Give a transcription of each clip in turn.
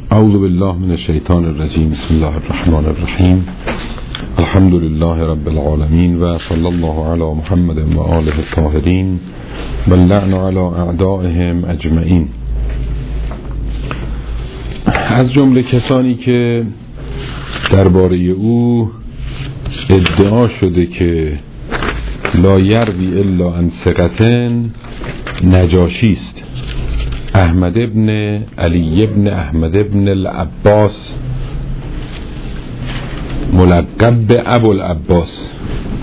اعوذ بالله من الشیطان الرجیم. بسم الله الرحمن الرحیم. الحمد لله رب العالمین و صلی الله علی محمد و آله الطاهرین و اللعن علی اعدائهم اجمعین. از جمله کسانی که درباره او ادعا شده که لا یروی الا عن ثقتن نجاشی است. احمد ابن علی ابن احمد ابن العباس ملقب به ابو العباس.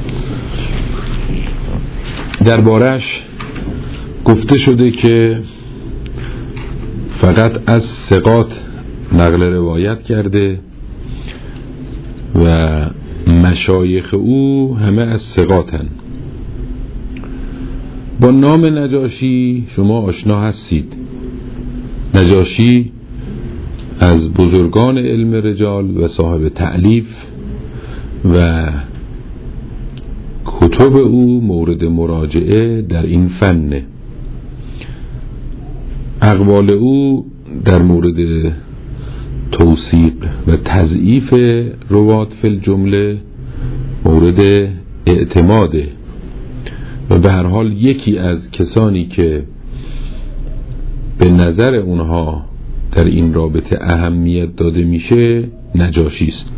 دربارش گفته شده که فقط از ثقات نقل روایت کرده و مشایخ او همه از ثقاتن. با نام نجاشی شما آشنا هستید. نجاشی از بزرگان علم رجال و صاحب تألیف و کتب او مورد مراجعه در این فنه. اقوال او در مورد توثیق و تضعیف روات فی الجمله مورد اعتماده و به هر حال یکی از کسانی که به نظر اونها در این رابطه اهمیت داده میشه نجاشی است.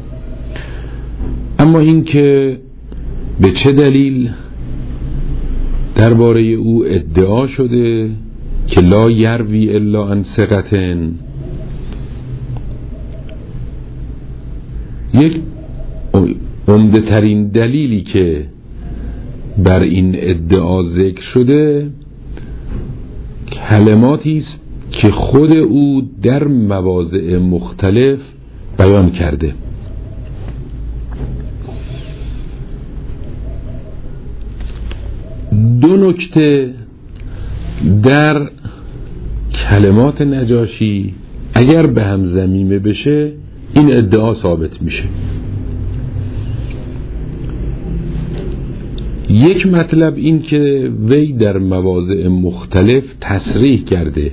اما این که به چه دلیل درباره او ادعا شده که لا یروی الا عن ثقتن، یک عمده ترین دلیلی که بر این ادعا ذکر شده کلماتی است که خود او در مواضع مختلف بیان کرده. دو نکته در کلمات نجاشی اگر به هم ضمیمه بشه این ادعا ثابت میشه. یک مطلب این که وی در مواضع مختلف تصریح کرده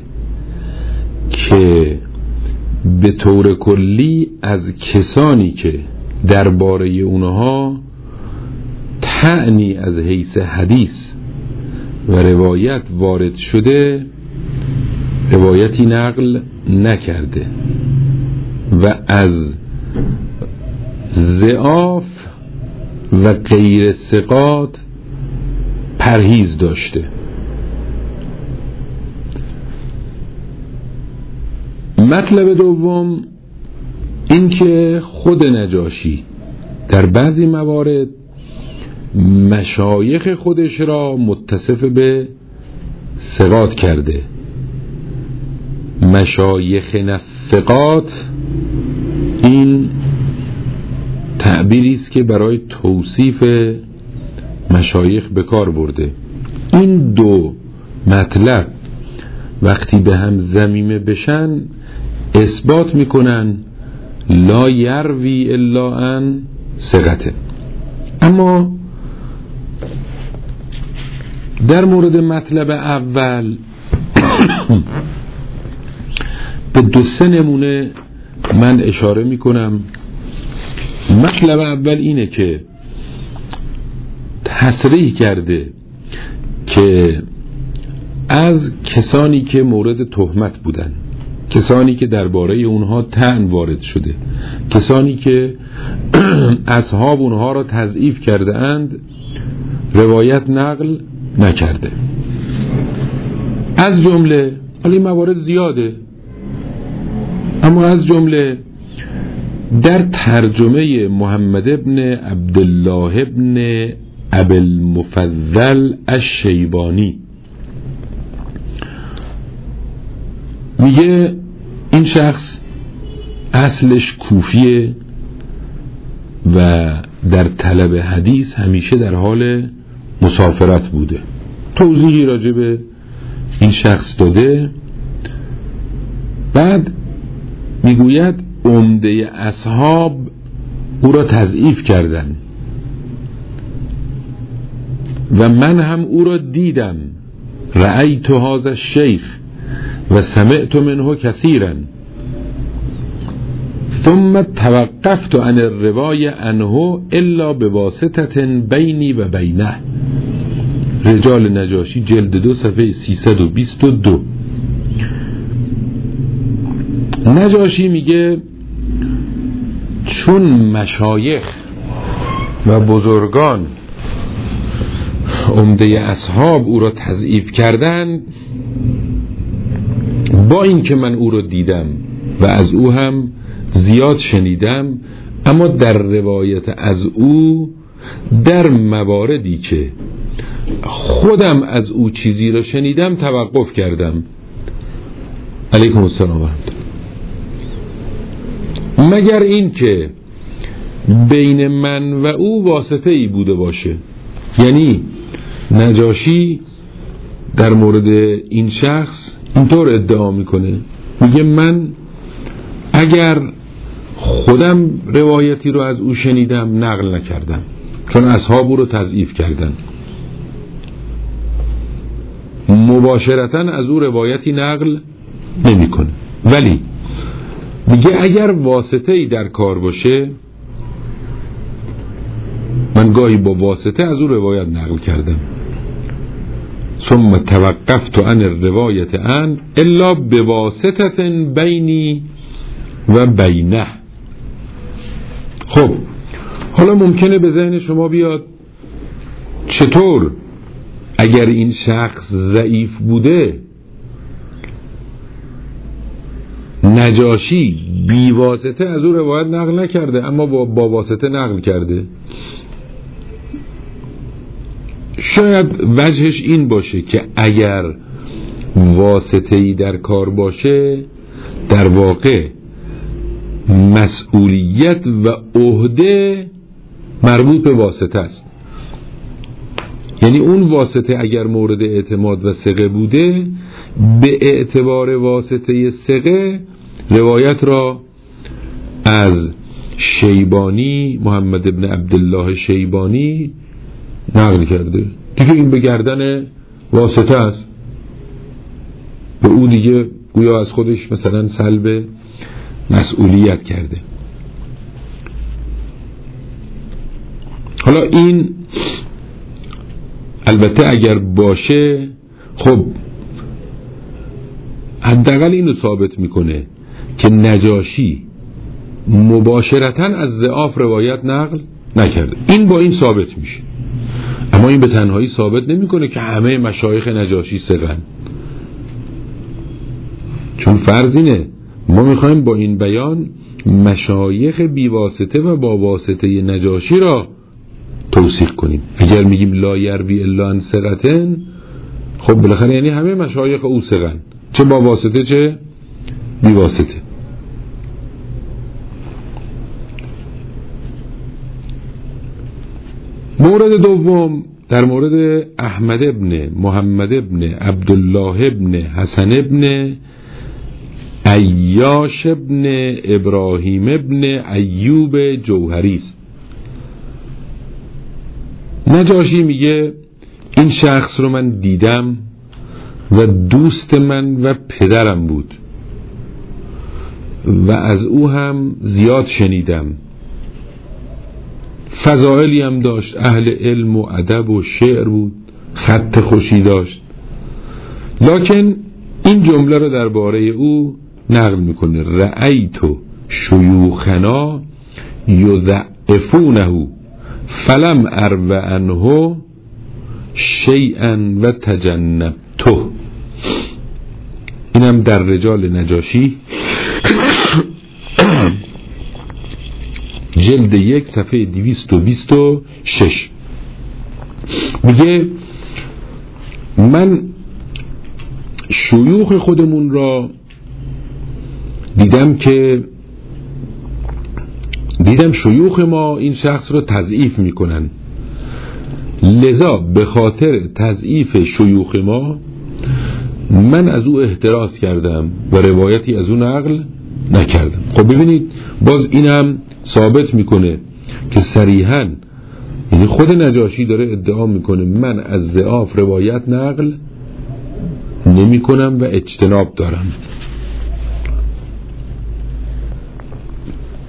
که به طور کلی از کسانی که درباره اونها طعنی از حیث حدیث و روایت وارد شده روایتی نقل نکرده و از ضعاف و غیر ثقات پرهیز داشته. مطلب دوم این که خود نجاشی در بعضی موارد مشایخ خودش را متصف به ثقات کرده. مشایخ الثقات این تعبیری است که برای توصیف مشایخ به کار برده. این دو مطلب وقتی به هم ضمیمه بشن اثبات میکنن لا یروی الا عن ثقته. اما در مورد مطلب اول به دو سه نمونه من اشاره میکنم. مطلب اول اینه که تصریح کرده که از کسانی که مورد تهمت بودن، کسانی که درباره اونها طعن وارد شده، کسانی که اصحاب اونها را تضعیف کرده اند روایت نقل نکرده. از جمله حالا این موارد زیاده اما از جمله در ترجمه محمد ابن عبدالله ابن ابی المفضل الشیبانی میگه این شخص اصلش کوفیه و در طلب حدیث همیشه در حال مسافرت بوده. توضیحی راجع به این شخص داده. بعد میگوید عمده اصحاب او را تضعیف کردن و من هم او را دیدم. رأیت هذا الشیخ و سمعت منه کثیرا. ثم توقفت عن الروایه عنه الا بواسطه بینی و بینه. رجال نجاشی جلد 2 صفحه 322. نجاشی میگه چون مشایخ و بزرگان عمده اصحاب او را تضعیف کردند، با این که من او را دیدم و از او هم زیاد شنیدم، اما در روایت از او در مواردی که خودم از او چیزی را شنیدم توقف کردم. علیکم السلام و رحمت الله. مگر این که بین من و او واسطه ای بوده باشه. یعنی نجاشی در مورد این شخص اینطور ادعا میکنه، میگه من اگر خودم روایتی رو از او شنیدم نقل نکردم، چون اصحاب او رو تضعیف کردن، مباشرتاً از او روایتی نقل نمیکنه. ولی میگه اگر واسطه ای در کار باشه، من گاهی با واسطه از او روایت نقل کردم. ثم توقفت عن الروایت عن الا بواسطه بینی و بینه. خب حالا ممکنه به ذهن شما بیاد چطور اگر این شخص ضعیف بوده نجاشی بی واسطه از او روایت نقل نکرده اما با واسطه نقل کرده؟ شاید وجهش این باشه که اگر واسطه‌ای در کار باشه، در واقع مسئولیت و عهده مربوط به واسطه است. یعنی اون واسطه اگر مورد اعتماد و ثقه بوده، به اعتبار واسطه ثقه روایت را از شیبانی، محمد ابن عبدالله شیبانی نقل کرده. دیگه این به گردن واسطه است، به او دیگه گویا از خودش مثلا سلب مسئولیت کرده. حالا این البته اگر باشه، خب حداقل اینو ثابت میکنه که نجاشی مباشرتاً از ضعاف روایت نقل نکرده. این با این ثابت میشه. اما این به تنهایی ثابت نمیکنه که همه مشایخ نجاشی ثقه‌اند، چون فرض اینه ما میخوایم با این بیان مشایخ بی واسطه و با واسطه نجاشی را توثیق کنیم. اگر میگیم لا یروی الا عن ثقة، خب بالاخره یعنی همه مشایخ او ثقه‌اند، چه با واسطه چه بی واسطه. مورد دوم در مورد احمد ابن محمد ابن عبدالله ابن حسن ابن عیاش ابن ابراهیم ابن ایوب جوهری است. نجاشی میگه این شخص رو من دیدم و دوست من و پدرم بود و از او هم زیاد شنیدم، فضائلی هم داشت، اهل علم و ادب و شعر بود، خط خوشی داشت. لکن این جمله رو درباره او نقل میکنه: رأیت شیوخنا یضعفونه فلم ارو عنه شیئا و تجنبته. اینم در رجال نجاشی جلد 1 صفحه 226 میگه من شیوخ خودمون را دیدم که شیوخ ما این شخص را تضعیف میکنن، لذا به خاطر تضعیف شیوخ ما من از او احتراز کردم و روایتی از او نقل نکردم. خب ببینید باز این هم ثابت میکنه که صریحاً یعنی خود نجاشی داره ادعا میکنه من از ضعاف روایت نقل نمی کنم و اجتناب دارم.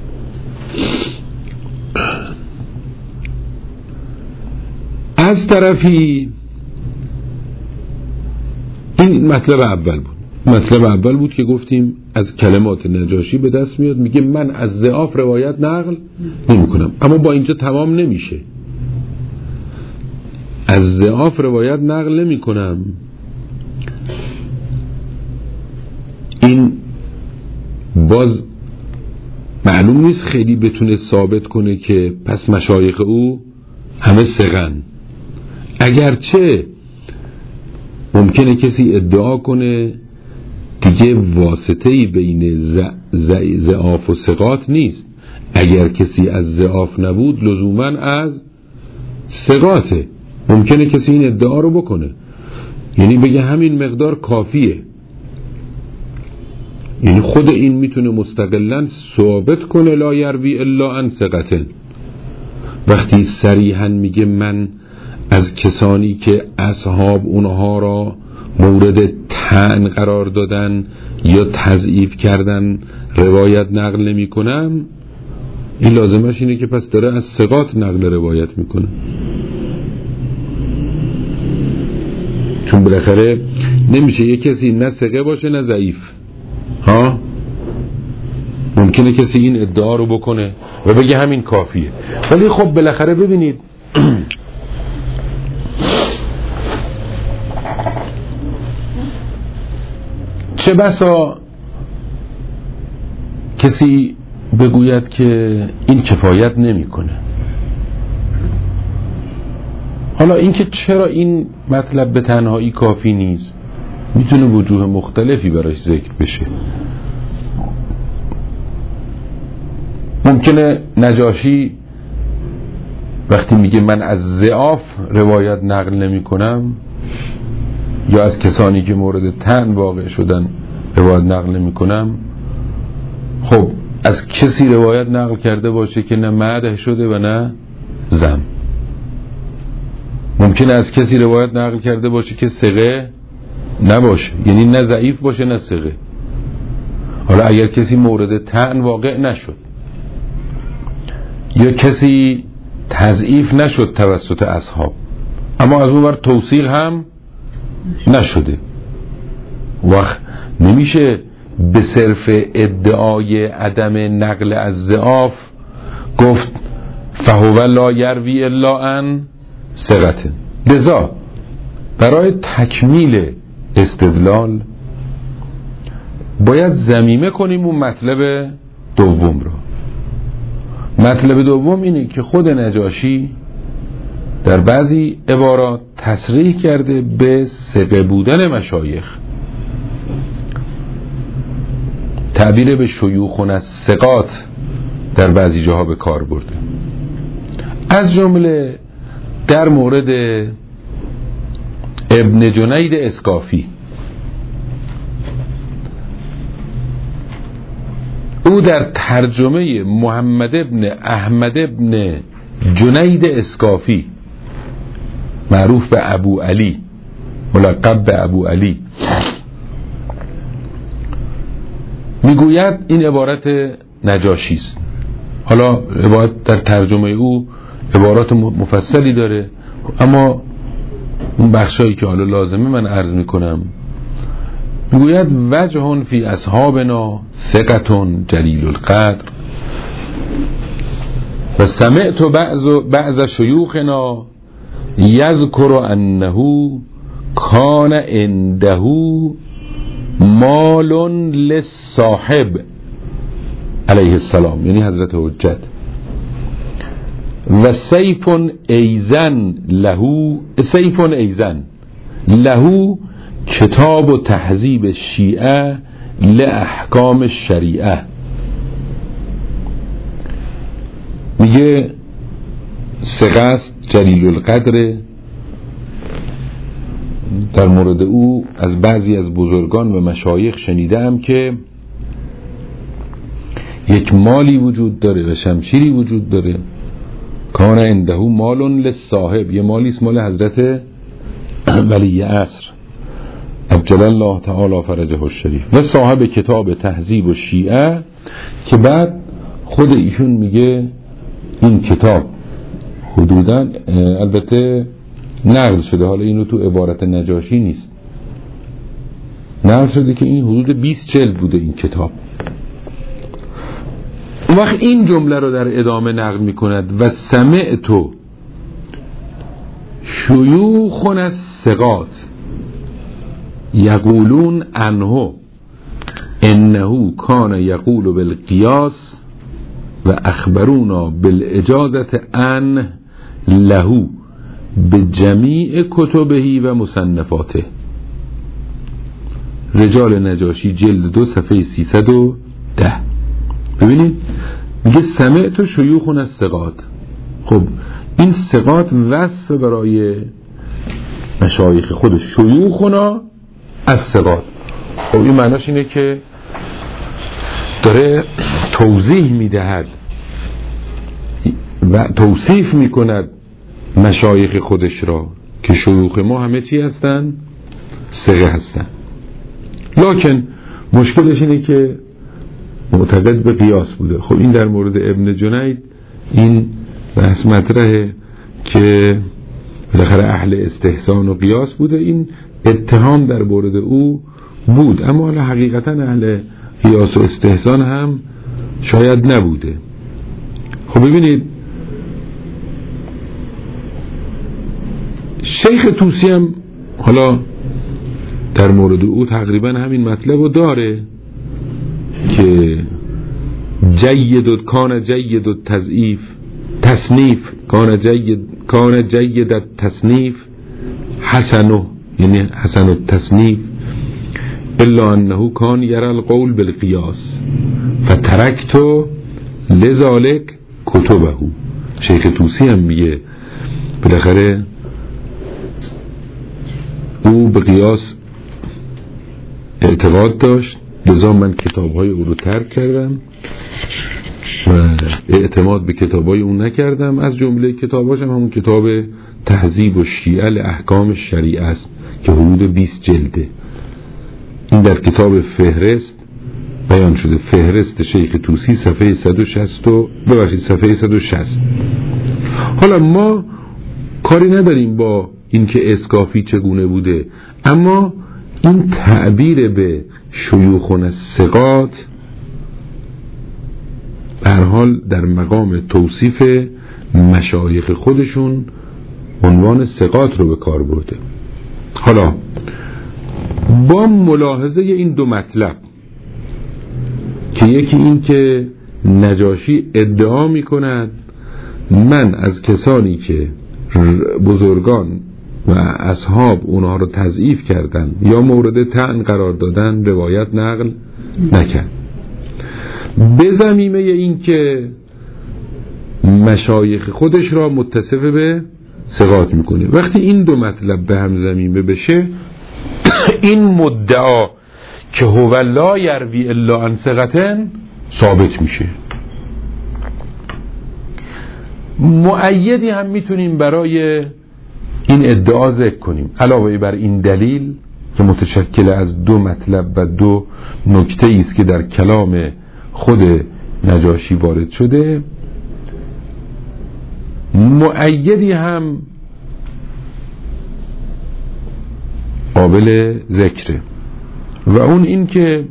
از طرفی این مطلب اول بود که گفتیم از کلمات نجاشی به دست میاد، میگه من از ضعاف روایت نقل نمی کنم. اما با اینجا تمام نمیشه. از ضعاف روایت نقل نمی کنم، این باز معلوم نیست خیلی بتونه ثابت کنه که پس مشایخ او همه ثقن. اگرچه ممکنه کسی ادعا کنه دیگه واسطه‌ای بین ضعاف و ثقات نیست. اگر کسی از ضعاف نبود لزوما از ثقاته. ممکنه کسی این ادعا رو بکنه، یعنی بگه همین مقدار کافیه، یعنی خود این میتونه مستقلاً ثابت کنه لا یروی الا عن ثقة. وقتی صریحاً میگه من از کسانی که اصحاب اونها را مورد طعن قرار دادن یا تضعیف کردن روایت نقل نمی کنم، این لازمش اینه که پس داره از ثقات نقل روایت میکنه. چون بالاخره نمیشه یک کسی نه ثقه باشه نه ضعیف. ممکنه کسی این ادعا رو بکنه و بگه همین کافیه، ولی خب بالاخره ببینید چه بسا کسی بگوید که این کفایت نمیکنه. حالا اینکه چرا این مطلب به تنهایی کافی نیست، میتونه وجوه مختلفی براش ذکر بشه. ممکنه نجاشی وقتی میگه من از ضعاف روایت نقل نمی کنم یا از کسانی که مورد طعن واقع شدن روایت نقل نمی کنم، خب از کسی روایت نقل کرده باشه که نه مدح شده و نه ذم. ممکنه از کسی روایت نقل کرده باشه که ثقه نباشه، یعنی نه ضعیف باشه نه ثقه. حالا اگر کسی مورد طعن واقع نشد یا کسی تضعیف نشد توسط اصحاب، اما از اون ور توثیق هم نشده، وقت نمیشه به صرف ادعای عدم نقل از ضعاف گفت فهو لا یروی الا عن ثقة. لذا برای تکمیل استدلال باید ضمیمه کنیم اون مطلب دوم رو. مطلب دوم اینه که خود نجاشی در بعضی عبارات تصریح کرده به ثقه بودن مشایخ، تعبیر به شیوخون از ثقات در بعضی جاها به کار برده. از جمله در مورد ابن جنید اسکافی، او در ترجمه محمد ابن احمد ابن جنید اسکافی معروف به ابو علی، ملقب به ابو علی، میگوید این عبارت نجاشی است. حالا عبارت در ترجمه او عبارات مفصلی داره، اما اون بخشایی که حالا لازمه من عرض میکنم. میگوید وجه فی اصحابنا ثقة جلیل القدر و سمعت بعض شیوخنا یذکر انه کان عنده مال للصاحب علیه السلام، یعنی حضرت حجت، و سیف ایزن له کتاب و تهذیب الشیعه لاحکام الشریعه. میگه ثقه است، جلیل القدر. در مورد او از بعضی از بزرگان و مشایخ شنیدم که یک مالی وجود داره و شمشیری وجود داره، کان عنده مال للصاحب، یه مالی اسم مال حضرت ولی عصر عجل الله تعالی فرجه الشریف، و صاحب کتاب تهذیب و شیعه، که بعد خود ایشون میگه این کتاب حدوداً، البته نقل شده، حالا اینو تو عبارت نجاشی نیست، نقل شده که این حدود 20 جلد بوده این کتاب. اون وقت این جمله رو در ادامه نقل میکند و سمعت شیوخ الثقات یقولون عنه انه کان یقول بالقیاس و اخبرونا بالاجازه ان له بجمیع کتبه و مصنفاته. رجال نجاشی جلد 2 صفحه 310. ببینید میگه سمعت شیوخ الثقات. خب این ثقات وصف برای مشایخ خودش، شیوخنا الثقات. خب این معناش اینه که داره توضیح میدهد و توصیف میکند مشایخ خودش را که شیوخ ما همه چی هستن؟ ثقه هستن. لکن مشکلش اینه که معتقد به قیاس بوده. خب این در مورد ابن جنید این بحث مطرحه که بالاخره اهل استحسان و قیاس بوده، این اتهام در مورد او بود، اما حالا حقیقتا اهل قیاس و استحسان هم شاید نبوده. خب ببینید شیخ طوسی هم حالا در مورد او تقریبا همین مطلب رو داره که کان جید التضعیف تصنیف کان جید التصنیف حسنه، یعنی حسن التصنیف الا انه کان یرى القول بالقیاس فترکت لذلك کتبه. شیخ طوسی هم میگه بالاخره او به قیاس اعتقاد داشت، لذا من کتاب‌های او رو ترک کردم و اعتماد به کتاب‌های او نکردم. از جمله کتاباش هم همون کتاب تهذیب و شیعه احکام شریعه است که حدود 20 جلده. این در کتاب فهرست بیان شده، فهرست شیخ طوسی صفحه 160. حالا ما کاری نداریم با اینکه اسکافی چگونه بوده، اما این تعبیر به شیوخون الثقات به هر حال در مقام توصیف مشایخ خودشون عنوان ثقات رو به کار برده. حالا با ملاحظه این دو مطلب که یکی این که نجاشی ادعا می کند من از کسانی که بزرگان و اصحاب اونها رو تضعیف کردن یا مورد طعن قرار دادن روایت نقل نکرد، به ضمیمه این که مشایخ خودش را متصف به ثقات میکنه. وقتی این دو مطلب به هم ضمیمه بشه این مدعا که هو لا یروی الا عن ثقة ثابت میشه. مؤیدی هم میتونیم برای این ادعا ذکر کنیم علاوه بر این دلیل که متشکل از دو مطلب و دو نکته است که در کلام خود نجاشی وارد شده. مؤیدی هم قابل ذکره و اون این که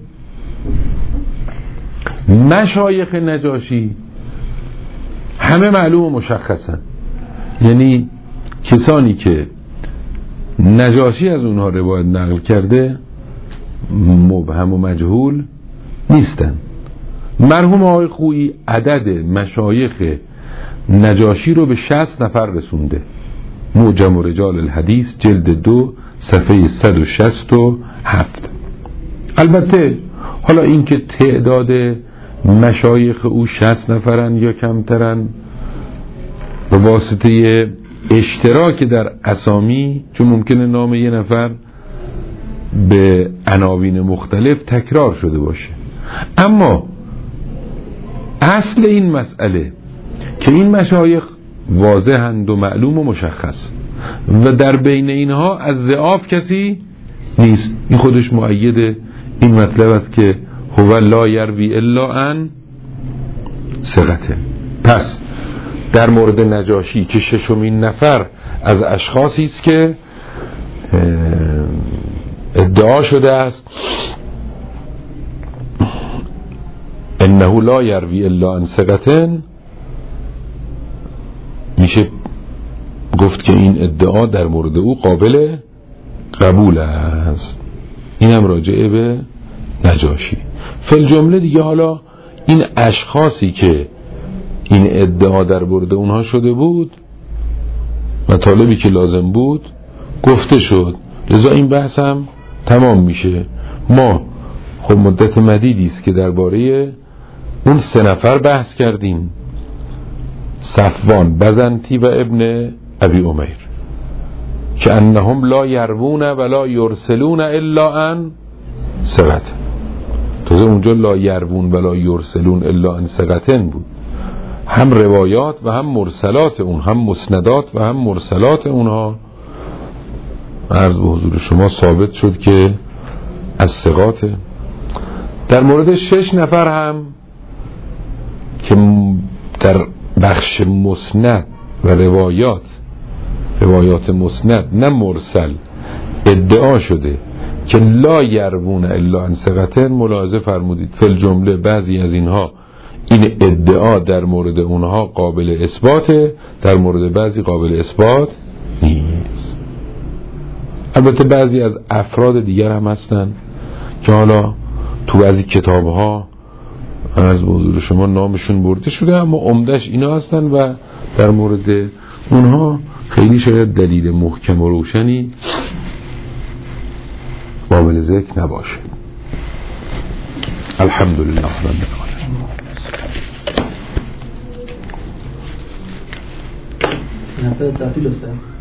مشایخ نجاشی همه معلوم و مشخصن، یعنی کسانی که نجاشی از اونها روایت نقل کرده مبهم و مجهول نیستن. مرحوم آقای خویی عدد مشایخ نجاشی رو به 60 نفر رسونده. معجم رجال الحدیث جلد 2 صفحه 167. البته حالا این که تعداد مشایخ او 60 نفرن یا کمترن به واسطه اشتراک در اسامی، چون ممکنه نام یه نفر به عناوین مختلف تکرار شده باشه، اما اصل این مسئله که این مشایخ واضحند و معلوم و مشخص و در بین اینها از ضعاف کسی نیست، این خودش مؤید این مطلب است که هو لا یروی الا عن ثقة. پس در مورد نجاشی که ششمین نفر از اشخاصی است که ادعا شده است انه لا یروی الا عن ثقة، میشه گفت که این ادعا در مورد او قابل قبول است. این هم راجعه به نجاشی. فی جمله دیگه حالا این اشخاصی که این ادعا در مورد اونها شده بود، مطالبی که لازم بود گفته شد، لذا این بحث هم تمام میشه. ما خب مدت مدیدی است که درباره اون 3 نفر بحث کردیم، صفوان، بزنتی و ابن ابی امیر، که انهم لا یروون ولا یرسلون الا عن ثقة. تازه اونجا لا یروون ولا یرسلون الا عن ثقة بود. هم روایات و هم مرسلات اون، هم مسندات و هم مرسلات اونها عرض به حضور شما ثابت شد که از ثقاته. در مورد 6 نفر هم که در بخش مسند و روایات مسند نه مرسل ادعا شده که لا یروون الا عن ثقة، ملاحظه فرمودید فی الجمله بعضی از اینها این ادعا در مورد اونها قابل اثباته، در مورد بعضی قابل اثبات نیست. البته بعضی از افراد دیگر هم هستن که حالا تو بعضی کتاب ها عرض به حضور شما نامشون برده شده، اما عمدش اینا هستن و در مورد اونها خیلی شاید دلیل محکم و روشنی قابل ذکر نباشه. الحمدلله رب العالمین.